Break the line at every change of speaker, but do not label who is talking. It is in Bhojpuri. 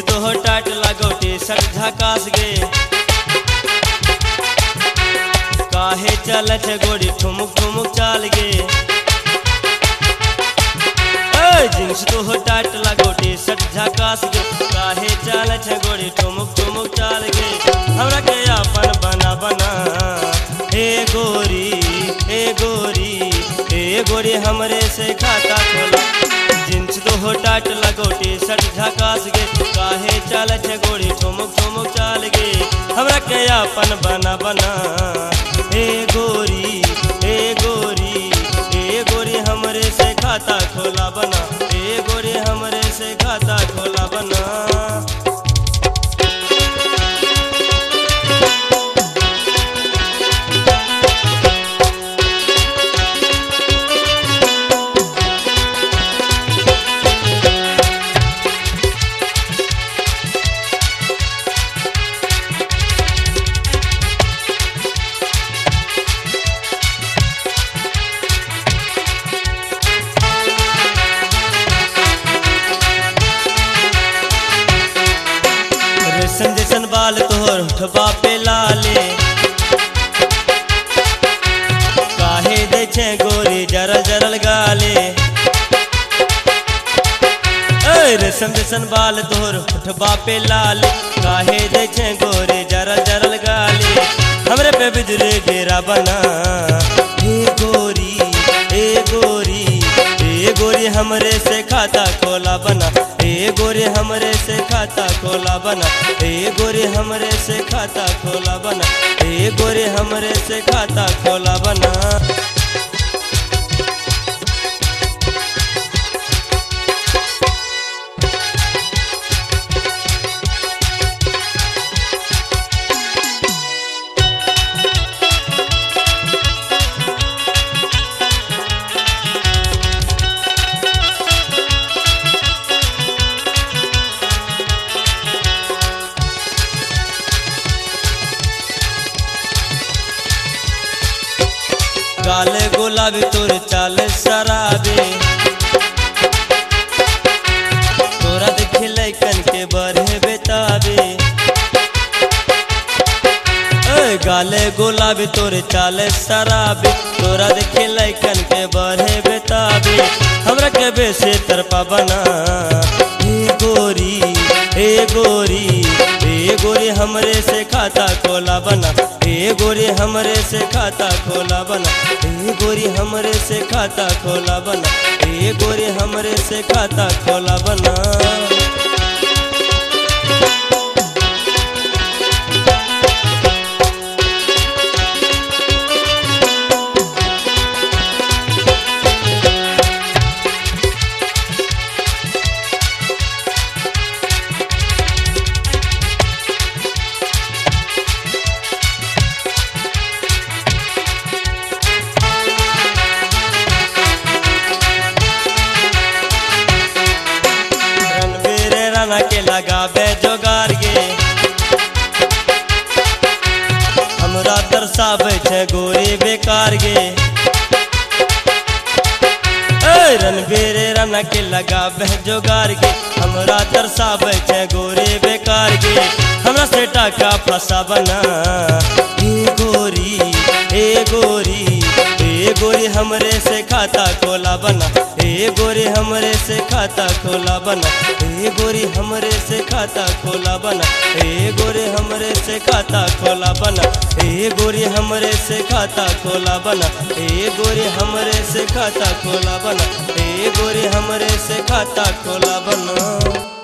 तो हो टाइट लागो टी शर्ट झकास गे काहे चल छे गोरी ठुमुक ठुमुक चाल गे जींस तो हो टाइट लागो टी शर्ट झकास गे काहे चल छे गोरी ठुमुक ठुमुक चाल गे हमरा के अपन बना बना हे गोरी हे गोरी हे गोरी हमरे से खाता खोला जींस तो हो टाइट लागो टी शर्ट झकास गे काहे चल छे गोरी ठुमुक ठुमुक चाल गे हमरा के अपन बना बना हे गोरी हे गोरी हे गोरी हमरे से खाता खोला बना हे गोरी हमरे से खाता खोला बना रेशम जैसन बाल तोहर होठबा पे लाले काहे दे छे गोरी जरल जरल गाले रेशम जैसन बाल तोहर होठबा पे लाले काहे दे छे गोरी जरल जरल गाले हमरे पे बिजली गिरा बना हे गोरी हे गोरी हे गोरी हमरे से खाता खोला बना हे गोरी हमरे से खाता खोला बना हे गोरी हमरे से खाता खोला बना हे गोरी हमरे से खाता खोला बना गाले गुलाबी तोर चाल शराबी तोरा देखे लैकन के बढ़े बेताबी गाले गुलाबी तोर चाल शराबी तोरा देखे लैकन के बढ़े बेताबी हमरा के बेसे तरपा बना हे गोरी हे गोरी हे गोरी हमरे से खाता खोला बना हे गोरी हमरे से खाता खोला बना हे गोरी हमरे से खाता खोला बना हे गोरी हमरे से खाता खोला बना के लगाबे जोगार गे हमरा दर्शाबे छे गोरी बेकार गे रणबीर राणा के लगाबे जोगार गे हमरा दर्शाबे छे गोरी बेकार गे हमरा से टाका फसा बना हे गोरी हे गोरी हे गोरी हमरे से खाता खोला बना हे गोरी हमरे से खाता खोला बना हे गोरी हमरे से खाता खोला बना हे गोरी हमरे से खाता खोला बना हे गोरी हमरे से खाता खोला बना हे गोरी हमरे से खाता खोला बना हे गोरी हमरे से खाता खोला बना।